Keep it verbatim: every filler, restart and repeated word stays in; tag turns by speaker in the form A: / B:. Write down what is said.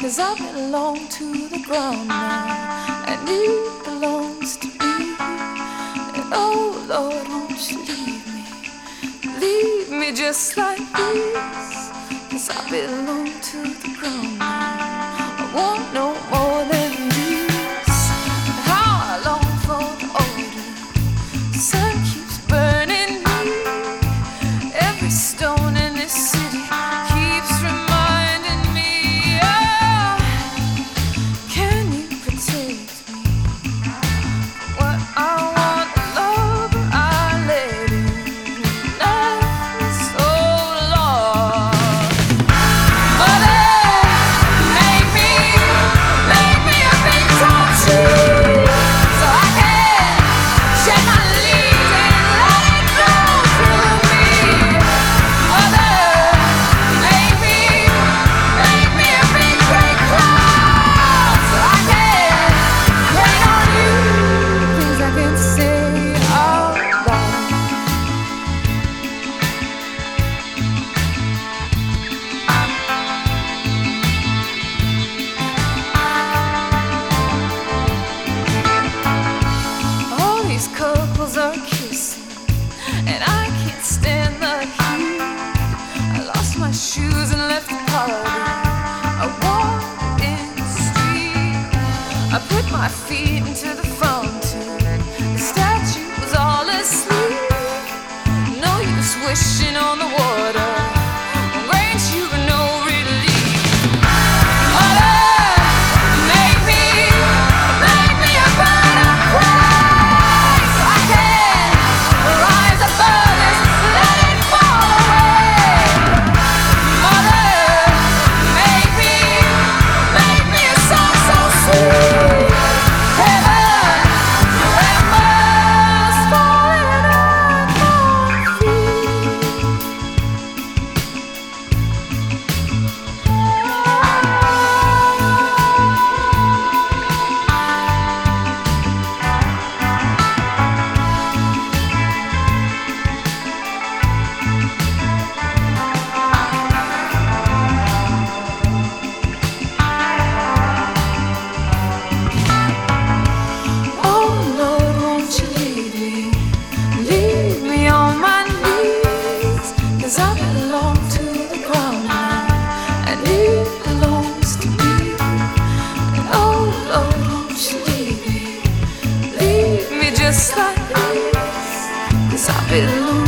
A: 'cause I belong to the ground now, and it belongs to me. And oh Lord, won't you leave me, leave me just like this, 'cause I belong to the ground now. I want no more than this. How I long for the order, the sun keeps burning me. Every stone in this city keeps reminding me, oh, can you protect me? What I want, love, I let in. Love is so lost. Mother, make me, make me a big tall tree, so I can shed my leaves and let it grow through me. Mother, make me, make me a big great cloud, so I can rain on you things I can say out loud. All these couples are kissing, and I can't stand the heat. I lost my shoes and left the party. I walked in the street. I put my feet into the fountain. The statue was all asleep. No use wishing on the water. Rain to no relief. Mother, make me, make me a bird of prey, so I can rise above this, let it fall away. Mother, make me, make me a song so sweet. Heaven, embers falling at my feet. Oh Lord, won't you leave me, leave me on my knees, 'cause I belong to the ground now, and it belongs to me. And oh Lord, won't you leave me, leave me just like this, 'cause I belong